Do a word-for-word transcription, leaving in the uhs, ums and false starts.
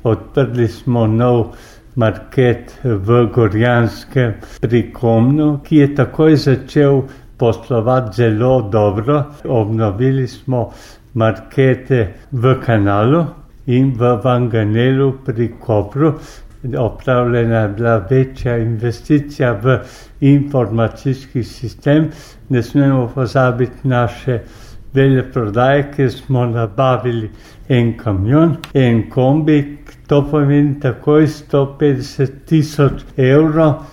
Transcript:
Odprli smo nov market v Gorjanskem pri Komnu, ki je takoj začel poslovati zelo dobro. Obnovili smo markete v Kanalu in v Vanganelu pri Kopru. Opravljena je bila večja investicija v informacijski sistem. Ne smemo pozabiti naše veleprodaje, ker smo nabavili en kamion, en kombi. To pomeni takoj sto petdeset tisoč evrov.